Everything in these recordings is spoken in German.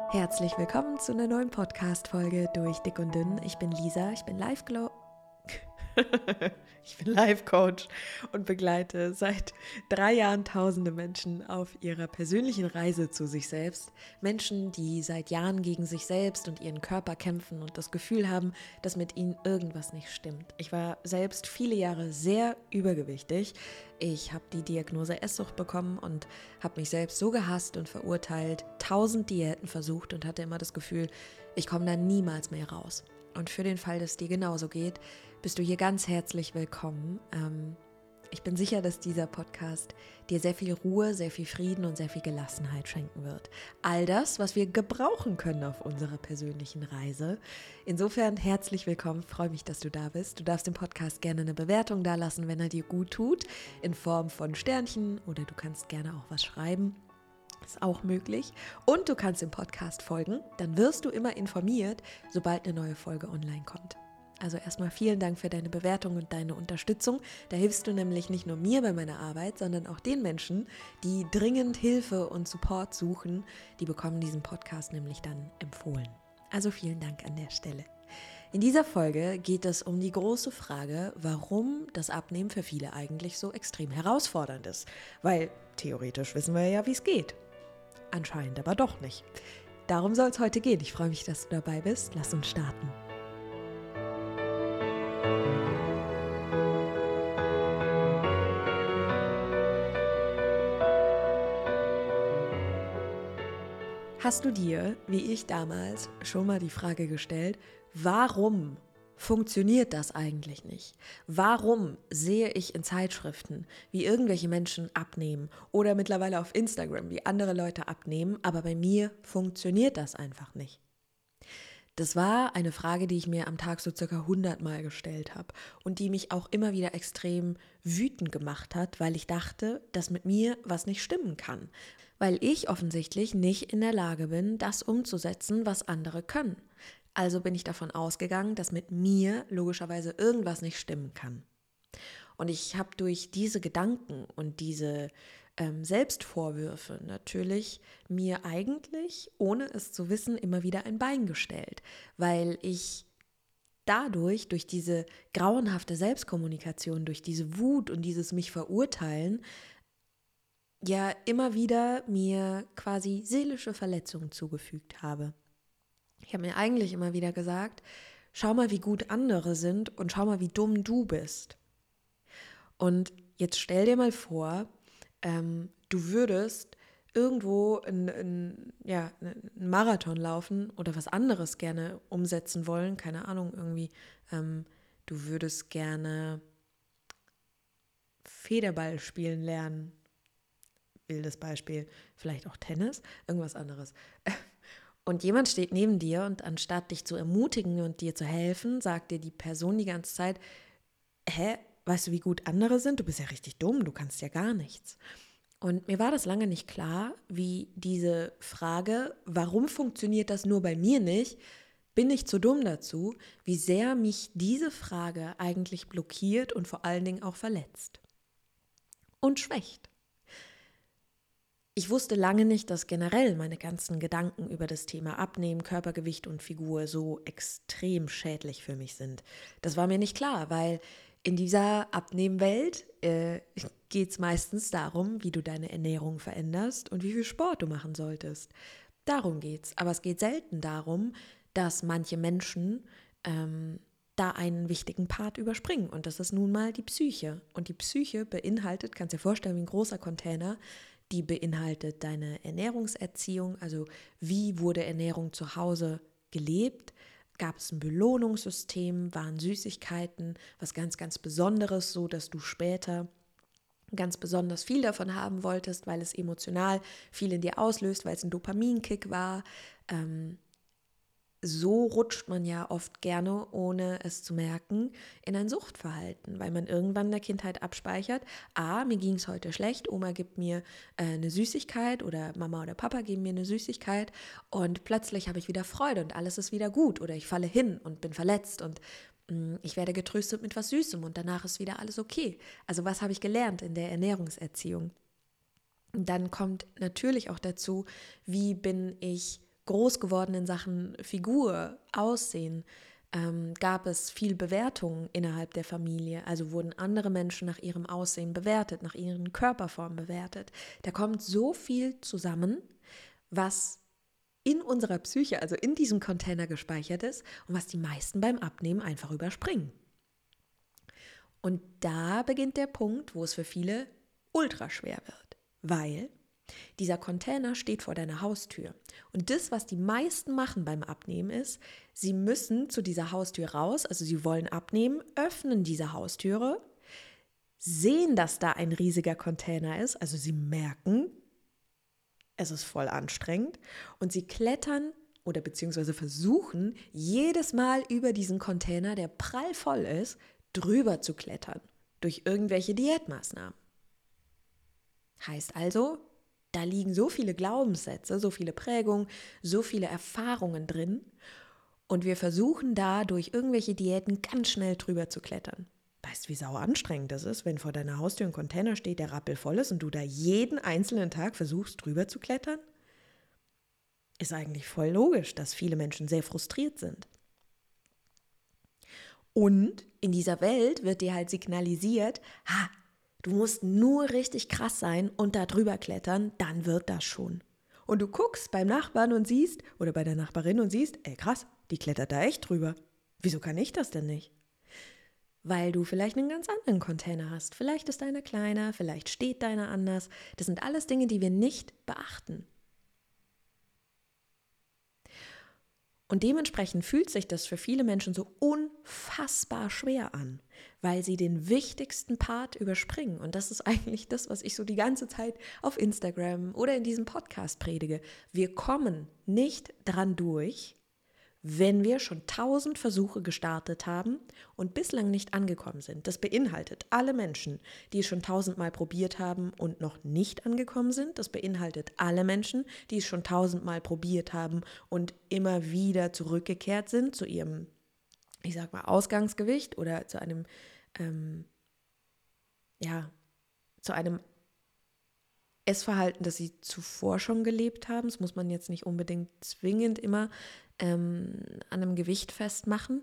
Herzlich willkommen zu einer neuen Podcast-Folge durch Dick und Dünn. Ich bin Lisa, ich bin ich bin Life-Coach und begleite seit 3 Jahren tausende Menschen auf ihrer persönlichen Reise zu sich selbst. Menschen, die seit Jahren gegen sich selbst und ihren Körper kämpfen und das Gefühl haben, dass mit ihnen irgendwas nicht stimmt. Ich war selbst viele Jahre sehr übergewichtig. Ich habe die Diagnose Esssucht bekommen und habe mich selbst so gehasst und verurteilt, 1000 Diäten versucht und hatte immer das Gefühl, ich komme da niemals mehr raus. Und für den Fall, dass es dir genauso geht, bist du hier ganz herzlich willkommen. Ich bin sicher, dass dieser Podcast dir sehr viel Ruhe, sehr viel Frieden und sehr viel Gelassenheit schenken wird. All das, was wir gebrauchen können auf unserer persönlichen Reise. Insofern herzlich willkommen, freue mich, dass du da bist. Du darfst dem Podcast gerne eine Bewertung dalassen, wenn er dir gut tut, in Form von Sternchen, oder du kannst gerne auch was schreiben. Ist auch möglich. Und du kannst dem Podcast folgen, dann wirst du immer informiert, sobald eine neue Folge online kommt. Also erstmal vielen Dank für deine Bewertung und deine Unterstützung. Da hilfst du nämlich nicht nur mir bei meiner Arbeit, sondern auch den Menschen, die dringend Hilfe und Support suchen. Die bekommen diesen Podcast nämlich dann empfohlen. Also vielen Dank an der Stelle. In dieser Folge geht es um die große Frage, warum das Abnehmen für viele eigentlich so extrem herausfordernd ist. Weil theoretisch wissen wir ja, wie es geht. Anscheinend aber doch nicht. Darum soll es heute gehen. Ich freue mich, dass du dabei bist. Lass uns starten. Hast du dir, wie ich damals, schon mal die Frage gestellt, warum funktioniert das eigentlich nicht? Warum sehe ich in Zeitschriften, wie irgendwelche Menschen abnehmen oder mittlerweile auf Instagram, wie andere Leute abnehmen, aber bei mir funktioniert das einfach nicht? Das war eine Frage, die ich mir am Tag so circa 100 Mal gestellt habe und die mich auch immer wieder extrem wütend gemacht hat, weil ich dachte, dass mit mir was nicht stimmen kann, weil ich offensichtlich nicht in der Lage bin, das umzusetzen, was andere können. Also bin ich davon ausgegangen, dass mit mir logischerweise irgendwas nicht stimmen kann. Und ich habe durch diese Gedanken und diese Selbstvorwürfe natürlich mir eigentlich, ohne es zu wissen, immer wieder ein Bein gestellt, weil ich dadurch, durch diese grauenhafte Selbstkommunikation, durch diese Wut und dieses mich verurteilen, ja immer wieder mir quasi seelische Verletzungen zugefügt habe. Ich habe mir eigentlich immer wieder gesagt, schau mal, wie gut andere sind und schau mal, wie dumm du bist. Und jetzt stell dir mal vor, du würdest irgendwo einen Marathon laufen oder was anderes gerne umsetzen wollen, keine Ahnung, irgendwie, du würdest gerne Federball spielen lernen, wildes Beispiel, vielleicht auch Tennis, irgendwas anderes. Und jemand steht neben dir und anstatt dich zu ermutigen und dir zu helfen, sagt dir die Person die ganze Zeit, weißt du, wie gut andere sind? Du bist ja richtig dumm, du kannst ja gar nichts. Und mir war das lange nicht klar, wie diese Frage, warum funktioniert das nur bei mir nicht, bin ich zu dumm dazu, wie sehr mich diese Frage eigentlich blockiert und vor allen Dingen auch verletzt und schwächt. Ich wusste lange nicht, dass generell meine ganzen Gedanken über das Thema Abnehmen, Körpergewicht und Figur so extrem schädlich für mich sind. Das war mir nicht klar, weil in dieser Abnehmwelt geht es meistens darum, wie du deine Ernährung veränderst und wie viel Sport du machen solltest. Darum geht's. Aber es geht selten darum, dass manche Menschen da einen wichtigen Part überspringen. Und das ist nun mal die Psyche. Und die Psyche beinhaltet, kannst dir vorstellen, wie ein großer Container, die beinhaltet deine Ernährungserziehung, also wie wurde Ernährung zu Hause gelebt, gab es ein Belohnungssystem, waren Süßigkeiten was ganz, ganz Besonderes, so dass du später ganz besonders viel davon haben wolltest, weil es emotional viel in dir auslöst, weil es ein Dopaminkick war. So rutscht man ja oft gerne, ohne es zu merken, in ein Suchtverhalten, weil man irgendwann in der Kindheit abspeichert, mir ging es heute schlecht, Oma gibt mir eine Süßigkeit oder Mama oder Papa geben mir eine Süßigkeit und plötzlich habe ich wieder Freude und alles ist wieder gut oder ich falle hin und bin verletzt und ich werde getröstet mit was Süßem und danach ist wieder alles okay. Also was habe ich gelernt in der Ernährungserziehung? Und dann kommt natürlich auch dazu, wie bin ich groß geworden in Sachen Figur, Aussehen, gab es viel Bewertungen innerhalb der Familie. Also wurden andere Menschen nach ihrem Aussehen bewertet, nach ihren Körperformen bewertet. Da kommt so viel zusammen, was in unserer Psyche, also in diesem Container gespeichert ist und was die meisten beim Abnehmen einfach überspringen. Und da beginnt der Punkt, wo es für viele ultra schwer wird, weil dieser Container steht vor deiner Haustür. Und das, was die meisten machen beim Abnehmen ist, sie müssen zu dieser Haustür raus, also sie wollen abnehmen, öffnen diese Haustüre, sehen, dass da ein riesiger Container ist, also sie merken, es ist voll anstrengend und sie klettern oder beziehungsweise versuchen, jedes Mal über diesen Container, der prallvoll ist, drüber zu klettern durch irgendwelche Diätmaßnahmen. Heißt also, da liegen so viele Glaubenssätze, so viele Prägungen, so viele Erfahrungen drin und wir versuchen da durch irgendwelche Diäten ganz schnell drüber zu klettern. Weißt du, wie sau anstrengend das ist, wenn vor deiner Haustür ein Container steht, der rappelvoll ist und du da jeden einzelnen Tag versuchst, drüber zu klettern? Ist eigentlich voll logisch, dass viele Menschen sehr frustriert sind. Und in dieser Welt wird dir halt signalisiert, du musst nur richtig krass sein und da drüber klettern, dann wird das schon. Und du guckst beim Nachbarn und siehst, oder bei der Nachbarin und siehst, krass, die klettert da echt drüber. Wieso kann ich das denn nicht? Weil du vielleicht einen ganz anderen Container hast. Vielleicht ist deiner kleiner, vielleicht steht deiner anders. Das sind alles Dinge, die wir nicht beachten. Und dementsprechend fühlt sich das für viele Menschen so unfassbar schwer an, weil sie den wichtigsten Part überspringen. Und das ist eigentlich das, was ich so die ganze Zeit auf Instagram oder in diesem Podcast predige. Wir kommen nicht dran durch, wenn wir schon 1000 Versuche gestartet haben und bislang nicht angekommen sind. Das beinhaltet alle Menschen, die es schon 1000-mal probiert haben und noch nicht angekommen sind. Das beinhaltet alle Menschen, die es schon 1000-mal probiert haben und immer wieder zurückgekehrt sind zu ihrem, ich sag mal, Ausgangsgewicht oder zu einem, zu einem Essverhalten, das sie zuvor schon gelebt haben. Das muss man jetzt nicht unbedingt zwingend immer an einem Gewicht festmachen.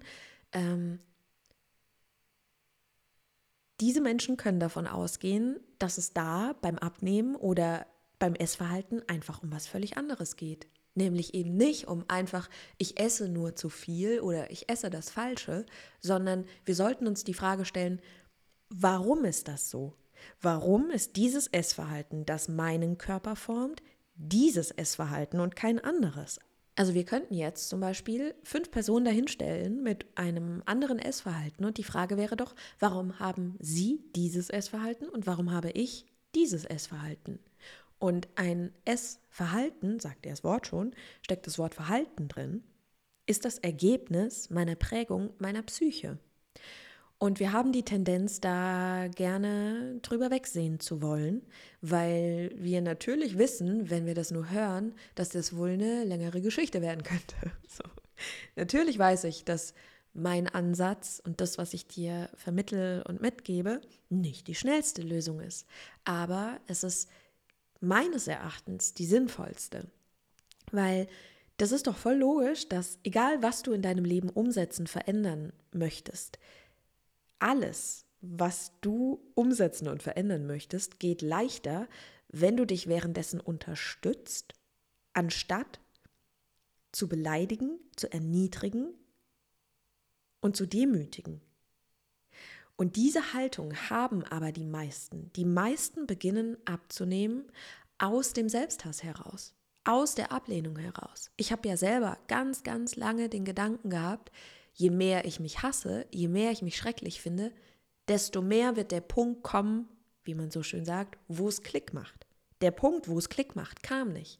Diese Menschen können davon ausgehen, dass es da beim Abnehmen oder beim Essverhalten einfach um was völlig anderes geht. Nämlich eben nicht um einfach, ich esse nur zu viel oder ich esse das Falsche, sondern wir sollten uns die Frage stellen, warum ist das so? Warum ist dieses Essverhalten, das meinen Körper formt, dieses Essverhalten und kein anderes? Also wir könnten jetzt zum Beispiel 5 Personen dahinstellen mit einem anderen Essverhalten und die Frage wäre doch, warum haben Sie dieses Essverhalten und warum habe ich dieses Essverhalten? Und ein Essverhalten, sagt das Wort schon, steckt das Wort Verhalten drin, ist das Ergebnis meiner Prägung, meiner Psyche. Und wir haben die Tendenz, da gerne drüber wegsehen zu wollen, weil wir natürlich wissen, wenn wir das nur hören, dass das wohl eine längere Geschichte werden könnte. So. Natürlich weiß ich, dass mein Ansatz und das, was ich dir vermittle und mitgebe, nicht die schnellste Lösung ist. Aber es ist meines Erachtens die sinnvollste, weil das ist doch voll logisch, dass egal was du in deinem Leben umsetzen, verändern möchtest, alles, was du umsetzen und verändern möchtest, geht leichter, wenn du dich währenddessen unterstützt, anstatt zu beleidigen, zu erniedrigen und zu demütigen. Und diese Haltung haben aber die meisten. Die meisten beginnen abzunehmen aus dem Selbsthass heraus, aus der Ablehnung heraus. Ich habe ja selber ganz, ganz lange den Gedanken gehabt, je mehr ich mich hasse, je mehr ich mich schrecklich finde, desto mehr wird der Punkt kommen, wie man so schön sagt, wo es Klick macht. Der Punkt, wo es Klick macht, kam nicht.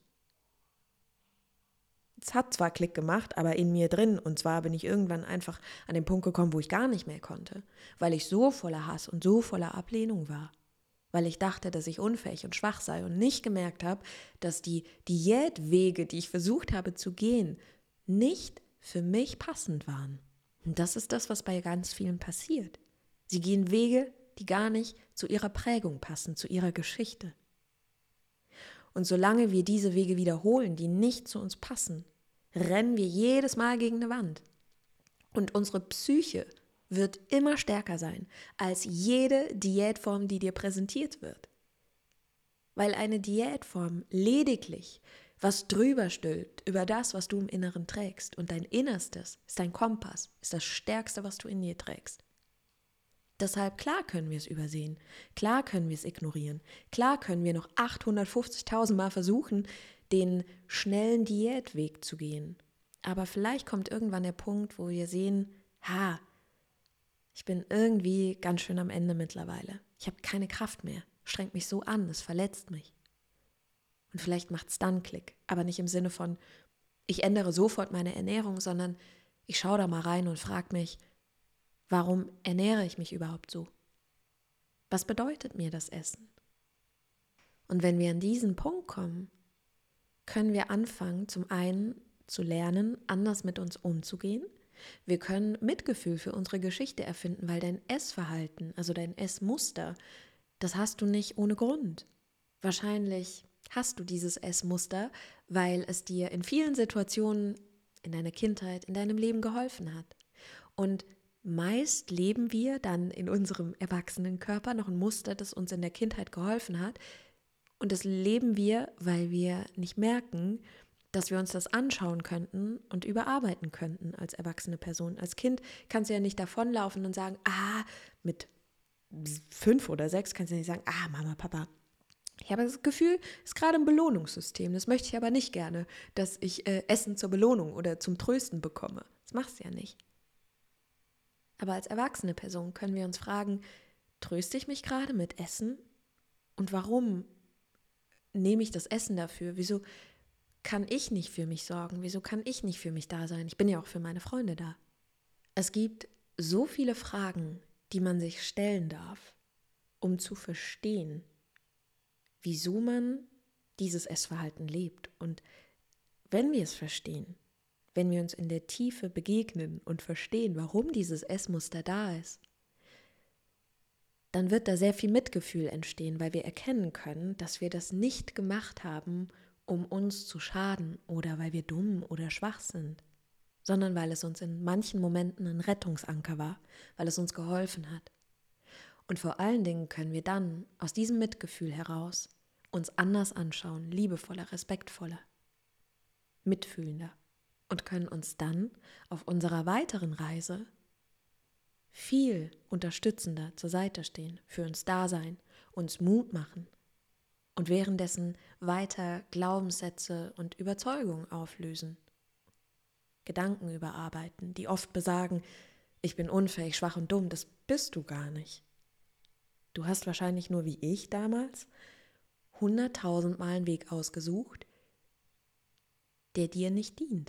Es hat zwar Klick gemacht, aber in mir drin. Und zwar bin ich irgendwann einfach an den Punkt gekommen, wo ich gar nicht mehr konnte, weil ich so voller Hass und so voller Ablehnung war. Weil ich dachte, dass ich unfähig und schwach sei und nicht gemerkt habe, dass die Diätwege, die ich versucht habe zu gehen, nicht für mich passend waren. Und das ist das, was bei ganz vielen passiert. Sie gehen Wege, die gar nicht zu ihrer Prägung passen, zu ihrer Geschichte. Und solange wir diese Wege wiederholen, die nicht zu uns passen, rennen wir jedes Mal gegen eine Wand. Und unsere Psyche wird immer stärker sein als jede Diätform, die dir präsentiert wird. Weil eine Diätform lediglich was drüber stülpt über das, was du im Inneren trägst. Und dein Innerstes ist dein Kompass, ist das Stärkste, was du in dir trägst. Deshalb, klar können wir es übersehen, klar können wir es ignorieren, klar können wir noch 850.000 Mal versuchen, den schnellen Diätweg zu gehen. Aber vielleicht kommt irgendwann der Punkt, wo wir sehen, ich bin irgendwie ganz schön am Ende mittlerweile. Ich habe keine Kraft mehr, strengt mich so an, es verletzt mich. Und vielleicht macht es dann Klick, aber nicht im Sinne von, ich ändere sofort meine Ernährung, sondern ich schaue da mal rein und frage mich, warum ernähre ich mich überhaupt so? Was bedeutet mir das Essen? Und wenn wir an diesen Punkt kommen, können wir anfangen, zum einen zu lernen, anders mit uns umzugehen. Wir können Mitgefühl für unsere Geschichte erfinden, weil dein Essverhalten, also dein Essmuster, das hast du nicht ohne Grund. Wahrscheinlich hast du dieses Essmuster, weil es dir in vielen Situationen in deiner Kindheit, in deinem Leben geholfen hat. Und meist leben wir dann in unserem erwachsenen Körper noch ein Muster, das uns in der Kindheit geholfen hat. Und das leben wir, weil wir nicht merken, dass wir uns das anschauen könnten und überarbeiten könnten als erwachsene Person. Als Kind kannst du ja nicht davonlaufen und sagen, mit 5 oder 6 kannst du nicht sagen, Mama, Papa, ich habe das Gefühl, es ist gerade ein Belohnungssystem. Das möchte ich aber nicht gerne, dass ich Essen zur Belohnung oder zum Trösten bekomme. Das machst du ja nicht. Aber als erwachsene Person können wir uns fragen, tröste ich mich gerade mit Essen? Und warum nehme ich das Essen dafür? Wieso kann ich nicht für mich sorgen? Wieso kann ich nicht für mich da sein? Ich bin ja auch für meine Freunde da. Es gibt so viele Fragen, die man sich stellen darf, um zu verstehen, wieso man dieses Essverhalten lebt. Und wenn wir es verstehen, wenn wir uns in der Tiefe begegnen und verstehen, warum dieses Essmuster da ist, dann wird da sehr viel Mitgefühl entstehen, weil wir erkennen können, dass wir das nicht gemacht haben, um uns zu schaden oder weil wir dumm oder schwach sind, sondern weil es uns in manchen Momenten ein Rettungsanker war, weil es uns geholfen hat. Und vor allen Dingen können wir dann aus diesem Mitgefühl heraus uns anders anschauen, liebevoller, respektvoller, mitfühlender und können uns dann auf unserer weiteren Reise viel unterstützender zur Seite stehen, für uns da sein, uns Mut machen und währenddessen weiter Glaubenssätze und Überzeugungen auflösen, Gedanken überarbeiten, die oft besagen, ich bin unfähig, schwach und dumm. Das bist du gar nicht. Du hast wahrscheinlich nur wie ich damals 100.000 Mal einen Weg ausgesucht, der dir nicht dient,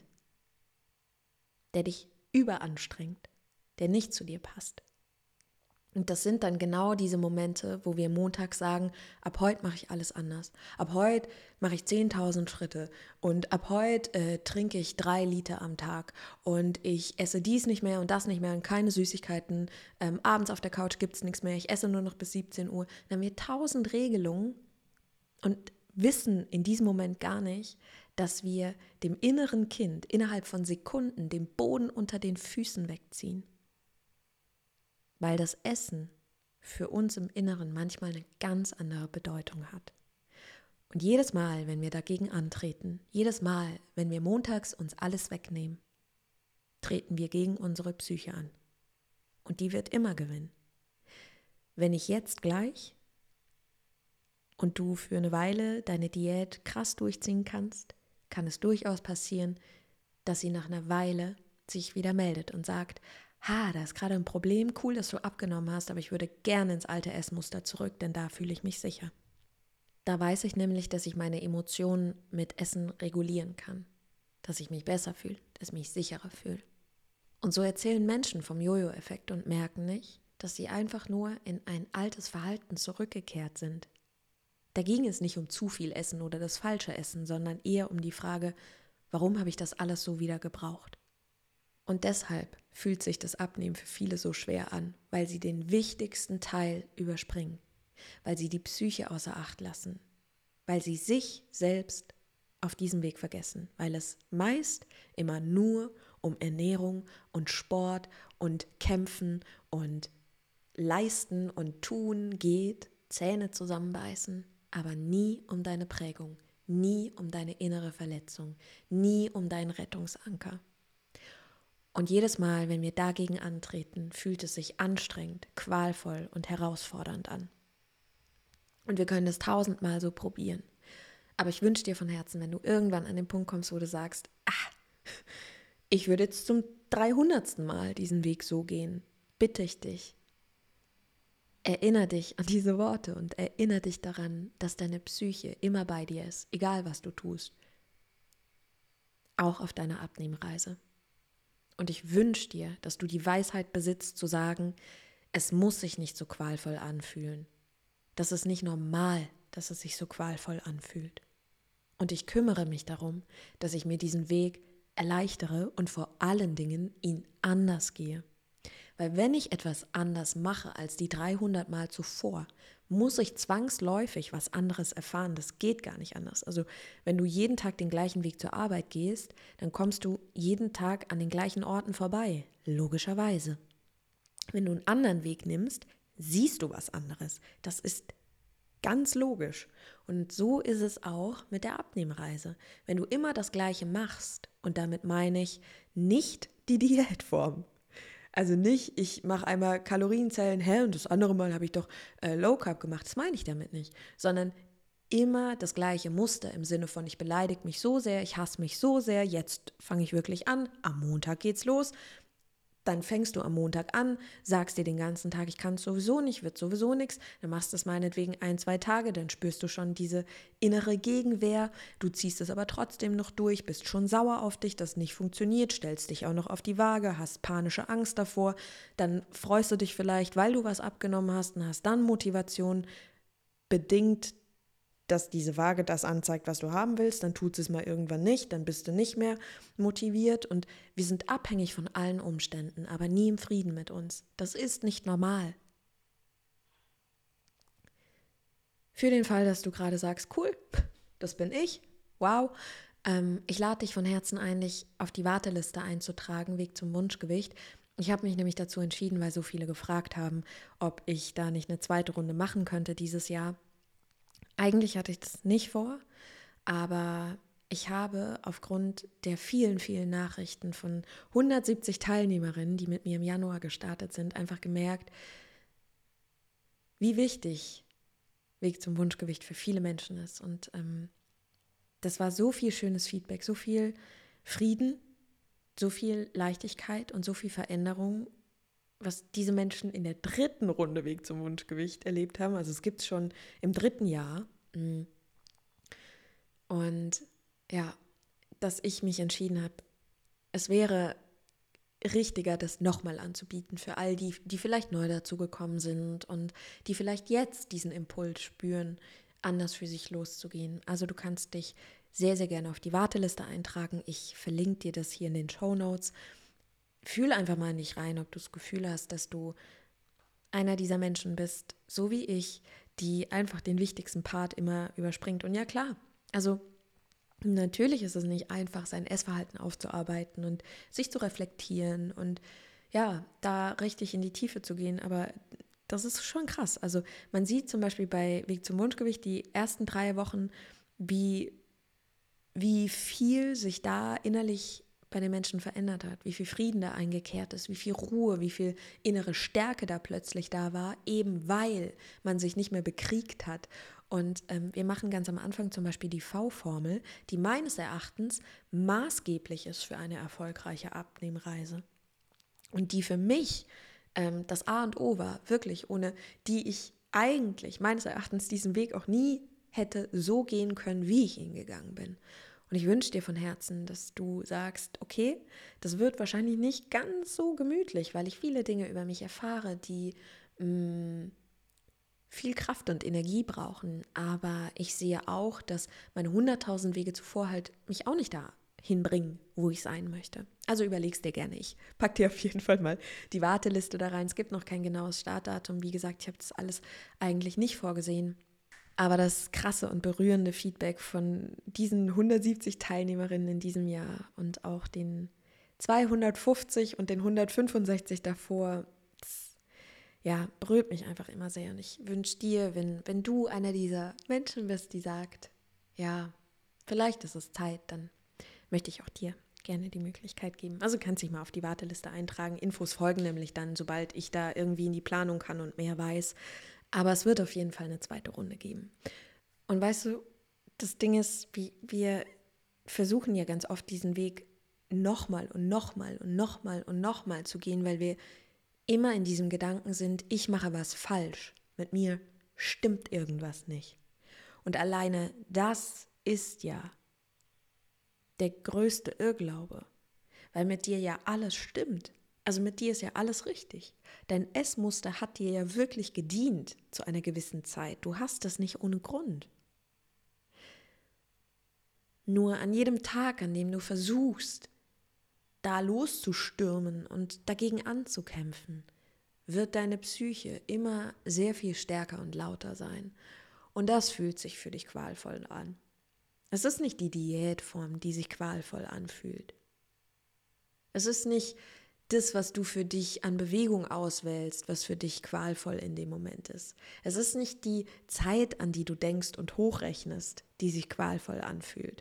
der dich überanstrengt, der nicht zu dir passt. Und das sind dann genau diese Momente, wo wir montags sagen, ab heute mache ich alles anders. Ab heute mache ich 10.000 Schritte und ab heute trinke ich 3 Liter am Tag und ich esse dies nicht mehr und das nicht mehr und keine Süßigkeiten. Abends auf der Couch gibt es nichts mehr, ich esse nur noch bis 17 Uhr. Dann haben wir 1.000 Regelungen und wissen in diesem Moment gar nicht, dass wir dem inneren Kind innerhalb von Sekunden den Boden unter den Füßen wegziehen. Weil das Essen für uns im Inneren manchmal eine ganz andere Bedeutung hat. Und jedes Mal, wenn wir dagegen antreten, jedes Mal, wenn wir montags uns alles wegnehmen, treten wir gegen unsere Psyche an. Und die wird immer gewinnen. Wenn ich jetzt gleich und du für eine Weile deine Diät krass durchziehen kannst, kann es durchaus passieren, dass sie nach einer Weile sich wieder meldet und sagt, da ist gerade ein Problem, cool, dass du abgenommen hast, aber ich würde gerne ins alte Essmuster zurück, denn da fühle ich mich sicher. Da weiß ich nämlich, dass ich meine Emotionen mit Essen regulieren kann, dass ich mich besser fühle, dass ich mich sicherer fühle. Und so erzählen Menschen vom Jojo-Effekt und merken nicht, dass sie einfach nur in ein altes Verhalten zurückgekehrt sind. Da ging es nicht um zu viel Essen oder das falsche Essen, sondern eher um die Frage, warum habe ich das alles so wieder gebraucht? Und deshalb fühlt sich das Abnehmen für viele so schwer an, weil sie den wichtigsten Teil überspringen, weil sie die Psyche außer Acht lassen, weil sie sich selbst auf diesem Weg vergessen, weil es meist immer nur um Ernährung und Sport und Kämpfen und Leisten und Tun geht, Zähne zusammenbeißen, aber nie um deine Prägung, nie um deine innere Verletzung, nie um deinen Rettungsanker. Und jedes Mal, wenn wir dagegen antreten, fühlt es sich anstrengend, qualvoll und herausfordernd an. Und wir können es 1000-mal so probieren. Aber ich wünsche dir von Herzen, wenn du irgendwann an den Punkt kommst, wo du sagst, ich würde jetzt zum 300. Mal diesen Weg so gehen, bitte ich dich, erinnere dich an diese Worte und erinnere dich daran, dass deine Psyche immer bei dir ist, egal was du tust, auch auf deiner Abnehmreise. Und ich wünsche dir, dass du die Weisheit besitzt, zu sagen, es muss sich nicht so qualvoll anfühlen. Das ist nicht normal, dass es sich so qualvoll anfühlt. Und ich kümmere mich darum, dass ich mir diesen Weg erleichtere und vor allen Dingen ihn anders gehe. Weil wenn ich etwas anders mache als die 300 Mal zuvor, muss ich zwangsläufig was anderes erfahren. Das geht gar nicht anders. Also wenn du jeden Tag den gleichen Weg zur Arbeit gehst, dann kommst du jeden Tag an den gleichen Orten vorbei, logischerweise. Wenn du einen anderen Weg nimmst, siehst du was anderes. Das ist ganz logisch. Und so ist es auch mit der Abnehmreise. Wenn du immer das Gleiche machst, und damit meine ich nicht die Diätform. Also nicht, ich mache einmal Kalorienzellen, und das andere Mal habe ich doch Low Carb gemacht. Das meine ich damit nicht. Sondern immer das gleiche Muster im Sinne von, ich beleidige mich so sehr, ich hasse mich so sehr, jetzt fange ich wirklich an, am Montag geht's los. Dann fängst du am Montag an, sagst dir den ganzen Tag, ich kann es sowieso nicht, wird sowieso nichts. Dann machst du es meinetwegen 1-2 Tage, dann spürst du schon diese innere Gegenwehr. Du ziehst es aber trotzdem noch durch, bist schon sauer auf dich, dass es nicht funktioniert, stellst dich auch noch auf die Waage, hast panische Angst davor. Dann freust du dich vielleicht, weil du was abgenommen hast und hast dann Motivation, bedingt, dass diese Waage das anzeigt, was du haben willst, dann tut es mal irgendwann nicht, dann bist du nicht mehr motiviert und wir sind abhängig von allen Umständen, aber nie im Frieden mit uns. Das ist nicht normal. Für den Fall, dass du gerade sagst, cool, das bin ich, wow, ich lade dich von Herzen ein, dich auf die Warteliste einzutragen, Weg zum Wunschgewicht. Ich habe mich nämlich dazu entschieden, weil so viele gefragt haben, ob ich da nicht eine zweite Runde machen könnte dieses Jahr. Eigentlich hatte ich das nicht vor, aber ich habe aufgrund der vielen, vielen Nachrichten von 170 Teilnehmerinnen, die mit mir im Januar gestartet sind, einfach gemerkt, wie wichtig Weg zum Wunschgewicht für viele Menschen ist. Und das war so viel schönes Feedback, so viel Frieden, so viel Leichtigkeit und so viel Veränderung, was diese Menschen in der 3. Runde Weg zum Wunschgewicht erlebt haben. Also es gibt es schon im 3. Jahr. Und ja, dass ich mich entschieden habe, es wäre richtiger, das nochmal anzubieten für all die, die vielleicht neu dazugekommen sind und die vielleicht jetzt diesen Impuls spüren, anders für sich loszugehen. Also du kannst dich sehr, sehr gerne auf die Warteliste eintragen. Ich verlinke dir das hier in den Shownotes. Fühl einfach mal in dich rein, ob du das Gefühl hast, dass du einer dieser Menschen bist, so wie ich, die einfach den wichtigsten Part immer überspringt. Und ja klar, also natürlich ist es nicht einfach, sein Essverhalten aufzuarbeiten und sich zu reflektieren und ja, da richtig in die Tiefe zu gehen, aber das ist schon krass. Also man sieht zum Beispiel bei Weg zum Wunschgewicht die ersten 3 Wochen, wie viel sich da innerlich bei den Menschen verändert hat, wie viel Frieden da eingekehrt ist, wie viel Ruhe, wie viel innere Stärke da plötzlich da war, eben weil man sich nicht mehr bekriegt hat. Und wir machen ganz am Anfang zum Beispiel die V-Formel, die meines Erachtens maßgeblich ist für eine erfolgreiche Abnehmreise. Und die für mich das A und O war, wirklich, ohne die ich eigentlich meines Erachtens diesen Weg auch nie hätte so gehen können, wie ich ihn gegangen bin. Und ich wünsche dir von Herzen, dass du sagst, okay, das wird wahrscheinlich nicht ganz so gemütlich, weil ich viele Dinge über mich erfahre, die viel Kraft und Energie brauchen. Aber ich sehe auch, dass meine 100.000 Wege zuvor halt mich auch nicht da hinbringen, wo ich sein möchte. Also überleg's dir gerne. Ich pack dir auf jeden Fall mal die Warteliste da rein. Es gibt noch kein genaues Startdatum. Wie gesagt, ich habe das alles eigentlich nicht vorgesehen. Aber das krasse und berührende Feedback von diesen 170 Teilnehmerinnen in diesem Jahr und auch den 250 und den 165 davor, ja, berührt mich einfach immer sehr. Und ich wünsche dir, wenn du einer dieser Menschen bist, die sagt, ja, vielleicht ist es Zeit, dann möchte ich auch dir gerne die Möglichkeit geben. Also kannst dich mal auf die Warteliste eintragen. Infos folgen nämlich dann, sobald ich da irgendwie in die Planung kann und mehr weiß. Aber es wird auf jeden Fall eine zweite Runde geben. Und weißt du, das Ding ist, wir versuchen ja ganz oft diesen Weg nochmal und nochmal und nochmal und nochmal zu gehen, weil wir immer in diesem Gedanken sind, ich mache was falsch. Mit mir stimmt irgendwas nicht. Und alleine das ist ja der größte Irrglaube, weil mit dir ja alles stimmt. Also mit dir ist ja alles richtig. Dein Essmuster hat dir ja wirklich gedient zu einer gewissen Zeit. Du hast das nicht ohne Grund. Nur an jedem Tag, an dem du versuchst, da loszustürmen und dagegen anzukämpfen, wird deine Psyche immer sehr viel stärker und lauter sein. Und das fühlt sich für dich qualvoll an. Es ist nicht die Diätform, die sich qualvoll anfühlt. Es ist nicht das, was du für dich an Bewegung auswählst, was für dich qualvoll in dem Moment ist. Es ist nicht die Zeit, an die du denkst und hochrechnest, die sich qualvoll anfühlt.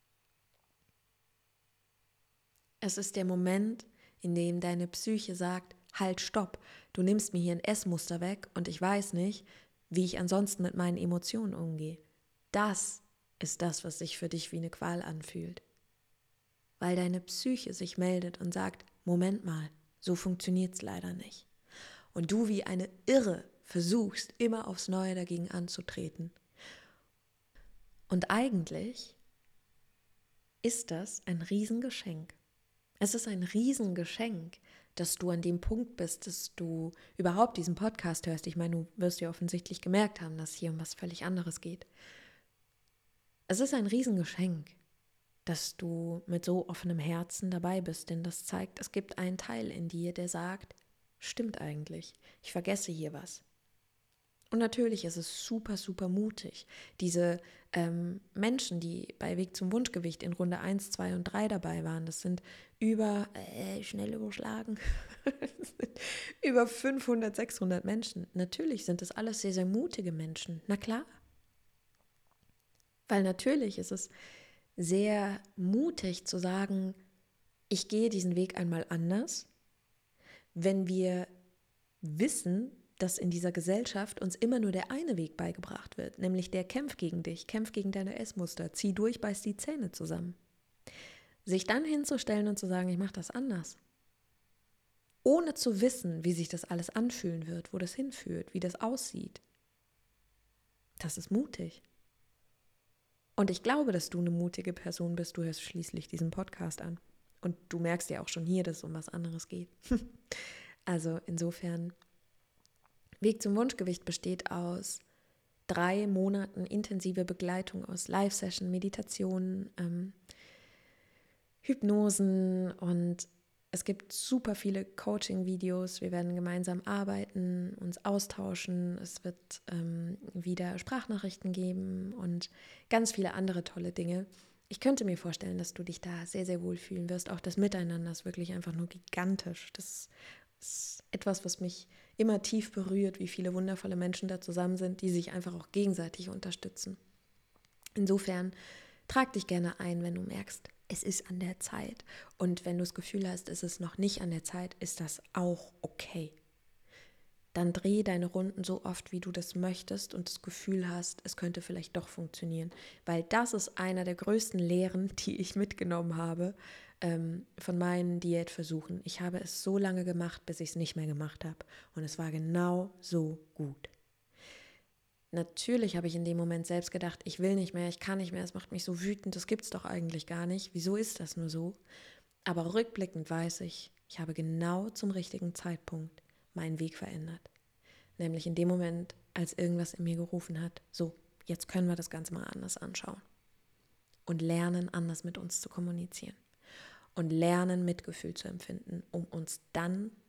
Es ist der Moment, in dem deine Psyche sagt, halt, stopp, du nimmst mir hier ein Essmuster weg und ich weiß nicht, wie ich ansonsten mit meinen Emotionen umgehe. Das ist das, was sich für dich wie eine Qual anfühlt. Weil deine Psyche sich meldet und sagt, Moment mal, so funktioniert es leider nicht. Und du wie eine Irre versuchst, immer aufs Neue dagegen anzutreten. Und eigentlich ist das ein Riesengeschenk. Es ist ein Riesengeschenk, dass du an dem Punkt bist, dass du überhaupt diesen Podcast hörst. Ich meine, du wirst ja offensichtlich gemerkt haben, dass es hier um was völlig anderes geht. Es ist ein Riesengeschenk, dass du mit so offenem Herzen dabei bist, denn das zeigt, es gibt einen Teil in dir, der sagt, stimmt eigentlich, ich vergesse hier was. Und natürlich ist es super, super mutig, diese Menschen, die bei Weg zum Wunschgewicht in Runde 1, 2 und 3 dabei waren, das sind schnell überschlagen, über 500, 600 Menschen. Natürlich sind das alles sehr, sehr mutige Menschen, na klar. Weil natürlich ist es sehr mutig zu sagen, ich gehe diesen Weg einmal anders, wenn wir wissen, dass in dieser Gesellschaft uns immer nur der eine Weg beigebracht wird, nämlich der Kämpf gegen dich, Kämpf gegen deine Essmuster, zieh durch, beiß die Zähne zusammen. Sich dann hinzustellen und zu sagen, ich mache das anders, ohne zu wissen, wie sich das alles anfühlen wird, wo das hinführt, wie das aussieht, das ist mutig. Und ich glaube, dass du eine mutige Person bist, du hörst schließlich diesen Podcast an. Und du merkst ja auch schon hier, dass es um was anderes geht. Also insofern, Weg zum Wunschgewicht besteht aus 3 Monaten intensive Begleitung aus Live-Session, Meditationen, Hypnosen und es gibt super viele Coaching-Videos. Wir werden gemeinsam arbeiten, uns austauschen. Es wird wieder Sprachnachrichten geben und ganz viele andere tolle Dinge. Ich könnte mir vorstellen, dass du dich da sehr, sehr wohl fühlen wirst. Auch das Miteinander ist wirklich einfach nur gigantisch. Das ist etwas, was mich immer tief berührt, wie viele wundervolle Menschen da zusammen sind, die sich einfach auch gegenseitig unterstützen. Insofern trag dich gerne ein, wenn du merkst, es ist an der Zeit. Und wenn du das Gefühl hast, es ist noch nicht an der Zeit, ist das auch okay. Dann dreh deine Runden so oft, wie du das möchtest und das Gefühl hast, es könnte vielleicht doch funktionieren. Weil das ist einer der größten Lehren, die ich mitgenommen habe von meinen Diätversuchen. Ich habe es so lange gemacht, bis ich es nicht mehr gemacht habe. Und es war genau so gut. Natürlich habe ich in dem Moment selbst gedacht, ich will nicht mehr, ich kann nicht mehr, es macht mich so wütend, das gibt es doch eigentlich gar nicht. Wieso ist das nur so? Aber rückblickend weiß ich, ich habe genau zum richtigen Zeitpunkt meinen Weg verändert. Nämlich in dem Moment, als irgendwas in mir gerufen hat, so, jetzt können wir das Ganze mal anders anschauen. Und lernen, anders mit uns zu kommunizieren. Und lernen, Mitgefühl zu empfinden, um uns dann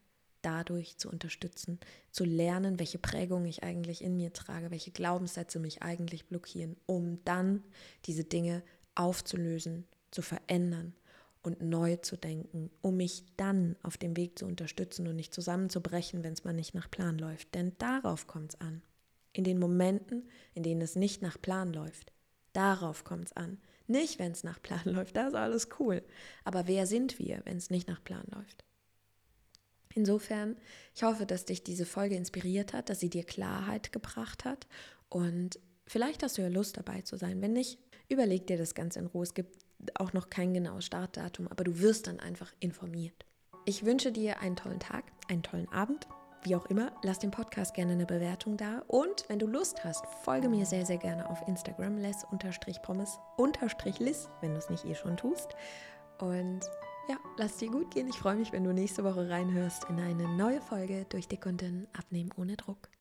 dadurch zu unterstützen, zu lernen, welche Prägungen ich eigentlich in mir trage, welche Glaubenssätze mich eigentlich blockieren, um dann diese Dinge aufzulösen, zu verändern und neu zu denken, um mich dann auf dem Weg zu unterstützen und nicht zusammenzubrechen, wenn es mal nicht nach Plan läuft. Denn darauf kommt es an. In den Momenten, in denen es nicht nach Plan läuft, darauf kommt es an. Nicht, wenn es nach Plan läuft, da ist alles cool. Aber wer sind wir, wenn es nicht nach Plan läuft? Insofern, ich hoffe, dass dich diese Folge inspiriert hat, dass sie dir Klarheit gebracht hat und vielleicht hast du ja Lust dabei zu sein. Wenn nicht, überleg dir das Ganze in Ruhe. Es gibt auch noch kein genaues Startdatum, aber du wirst dann einfach informiert. Ich wünsche dir einen tollen Tag, einen tollen Abend. Wie auch immer, lass dem Podcast gerne eine Bewertung da. Und wenn du Lust hast, folge mir sehr, sehr gerne auf Instagram, les_promis_liss, wenn du es nicht schon tust. Und ja, lass dir gut gehen. Ich freue mich, wenn du nächste Woche reinhörst in eine neue Folge durch Dick und Dünn, Abnehmen ohne Druck.